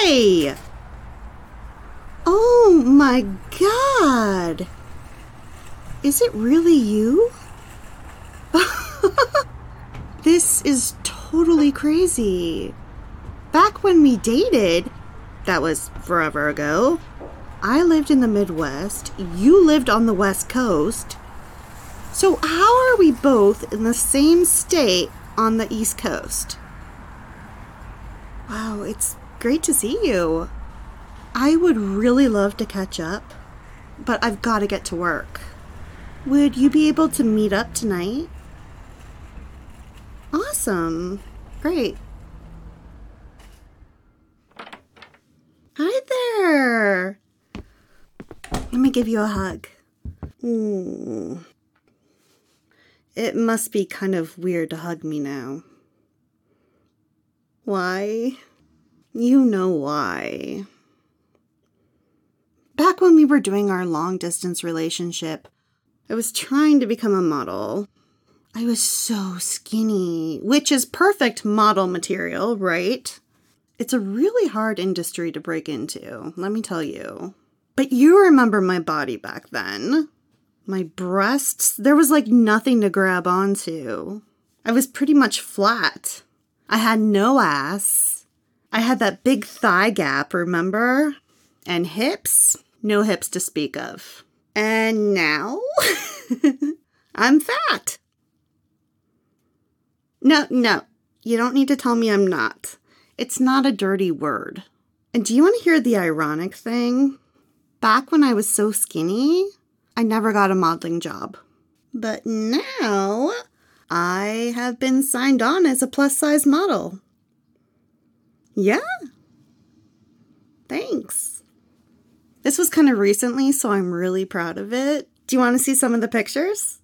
Hi! Oh my God! Is it really you? This is totally crazy. Back when we dated, that was forever ago, I lived in the Midwest, you lived on the West Coast. So how are we both in the same state on the East Coast? Wow, it's great to see you. I would really love to catch up, but I've got to get to work. Would you be able to meet up tonight? Awesome. Great. Hi there. Let me give you a hug. It must be kind of weird to hug me now. Why? You know why. Back when we were doing our long-distance relationship, I was trying to become a model. I was so skinny, which is perfect model material, right? It's a really hard industry to break into, let me tell you. But you remember my body back then. My breasts, there was like nothing to grab onto. I was pretty much flat. I had no ass. I had that big thigh gap, remember? And hips, no hips to speak of. And now, I'm fat. No, you don't need to tell me I'm not. It's not a dirty word. And do you want to hear the ironic thing? Back when I was so skinny, I never got a modeling job. But now, I have been signed on as a plus-size model. Yeah. Thanks. This was kind of recently, so I'm really proud of it. Do you want to see some of the pictures?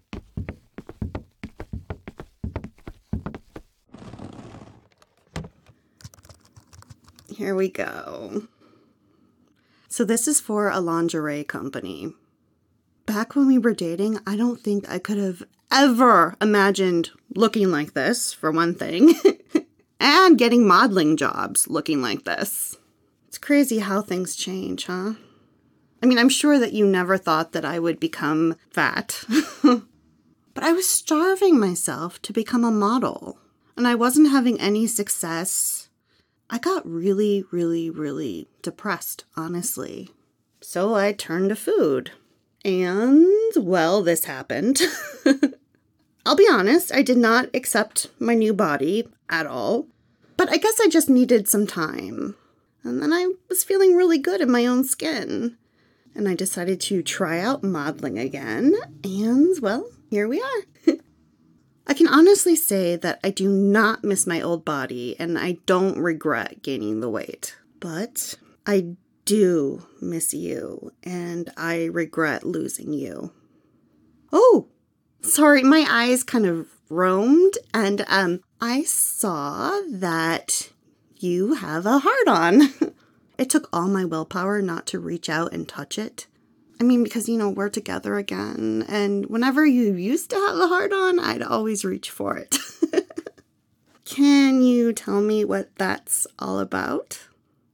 Here we go. So this is for a lingerie company. Back when we were dating, I don't think I could have ever imagined looking like this, for one thing, and getting modeling jobs looking like this. It's crazy how things change, huh? I mean, I'm sure that you never thought that I would become fat, but I was starving myself to become a model, and I wasn't having any success. I got really, really, really depressed, honestly. So I turned to food. And, well, this happened. I'll be honest, I did not accept my new body at all. But I guess I just needed some time. And then I was feeling really good in my own skin. And I decided to try out modeling again. And, well, here we are. I can honestly say that I do not miss my old body, and I don't regret gaining the weight. But I do miss you, and I regret losing you. Oh, sorry, my eyes kind of roamed, and I saw that you have a heart-on. It took all my willpower not to reach out and touch it. I mean, because, we're together again, and whenever you used to have a heart-on, I'd always reach for it. Can you tell me what that's all about?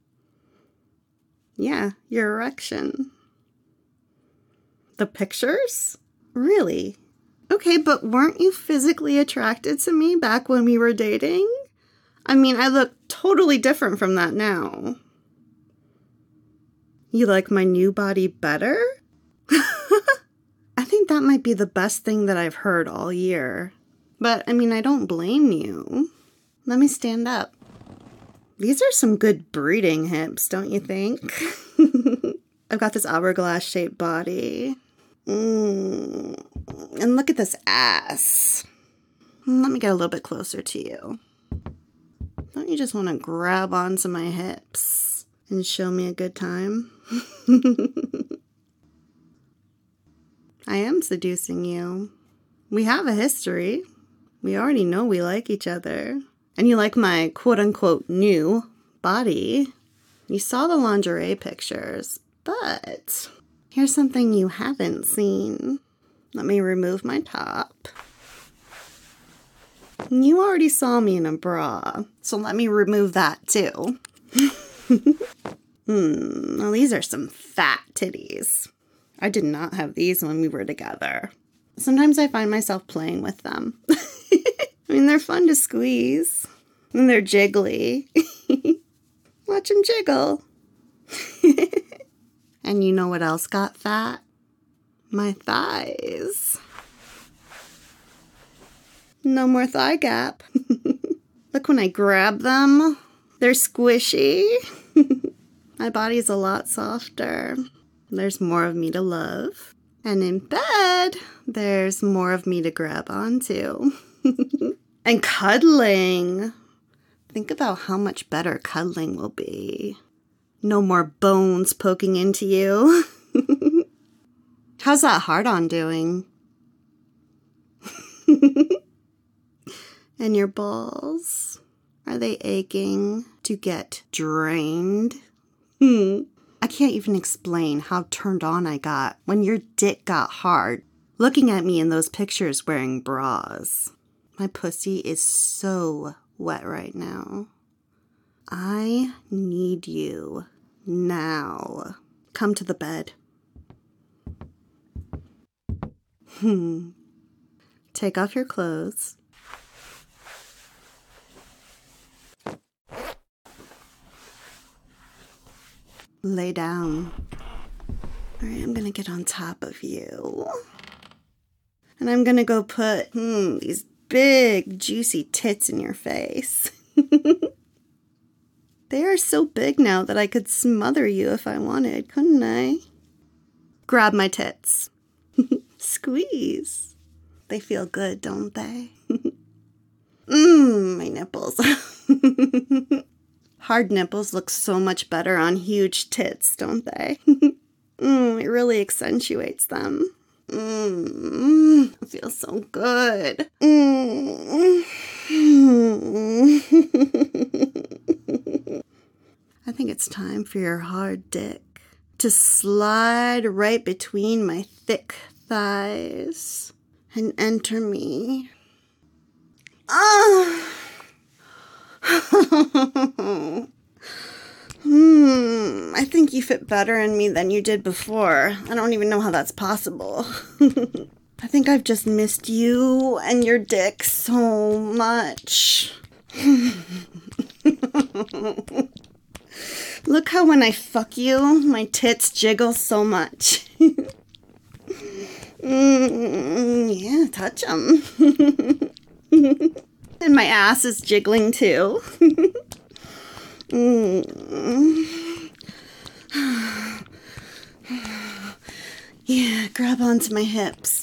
Yeah, your erection. The pictures? Really? Okay, but weren't you physically attracted to me back when we were dating? I mean, I look totally different from that now. You like my new body better? I think that might be the best thing that I've heard all year. But, I mean, I don't blame you. Let me stand up. These are some good breeding hips, don't you think? I've got this hourglass-shaped body. And look at this ass. Let me get a little bit closer to you. Don't you just want to grab onto my hips and show me a good time? I am seducing you. We have a history. We already know we like each other. And you like my quote-unquote new body. You saw the lingerie pictures, but here's something you haven't seen. Let me remove my top. You already saw me in a bra, so let me remove that too. Well, these are some fat titties. I did not have these when we were together. Sometimes I find myself playing with them. I mean, they're fun to squeeze. And they're jiggly. Watch them jiggle. And you know what else got fat? My thighs. No more thigh gap. Look, when I grab them, they're squishy. My body's a lot softer. There's more of me to love. And in bed, there's more of me to grab onto. And cuddling. Think about how much better cuddling will be. No more bones poking into you. How's that hard-on doing? And your balls? Are they aching to get drained? I can't even explain how turned on I got when your dick got hard looking at me in those pictures wearing bras. My pussy is so wet right now. I need you now. Come to the bed. Take off your clothes. Lay down. All right, I'm gonna get on top of you. And I'm gonna go put these big, juicy tits in your face. They are so big now that I could smother you if I wanted, couldn't I? Grab my tits. Squeeze. They feel good, don't they? My nipples. Hard nipples look so much better on huge tits, don't they? It really accentuates them. It feels so good. I think it's time for your hard dick to slide right between my thick thighs and enter me. I think you fit better in me than you did before. I don't even know how that's possible. I think I've just missed you and your dick so much. Look how when I fuck you, my tits jiggle so much. Yeah, touch them. And my ass is jiggling too. Yeah, grab onto my hips.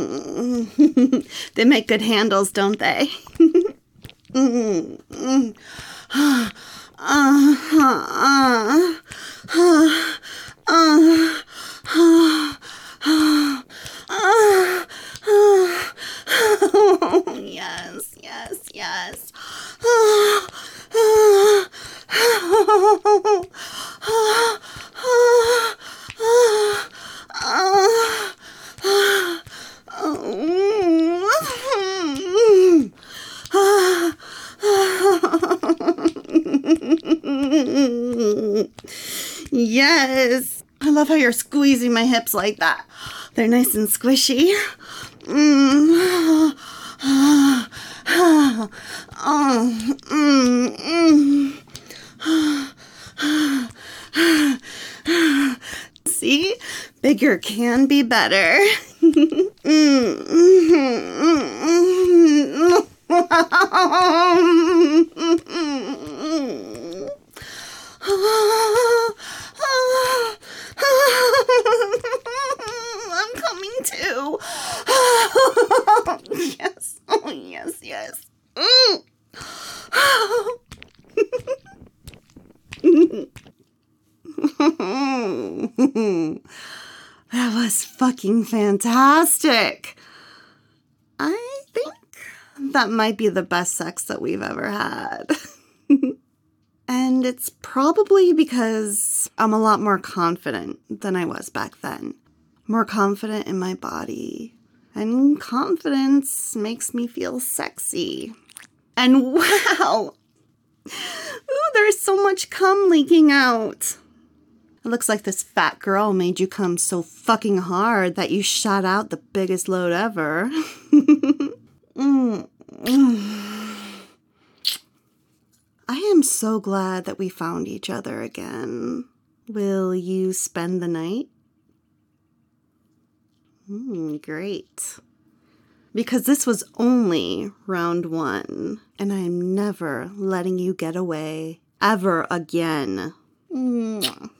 They make good handles, don't they? Yes, yes, yes. Yes. I love how you're squeezing my hips like that. They're nice and squishy. See? Bigger can be better. I'm coming too. Yes. Oh, yes, yes. That was fucking fantastic. I think that might be the best sex that we've ever had. And it's probably because I'm a lot more confident than I was back then. More confident in my body. And confidence makes me feel sexy. And wow! Ooh, There's so much cum leaking out. It looks like this fat girl made you come so fucking hard that you shot out the biggest load ever. I am so glad that we found each other again. Will you spend the night? Great. Because this was only round 1, and I am never letting you get away ever again.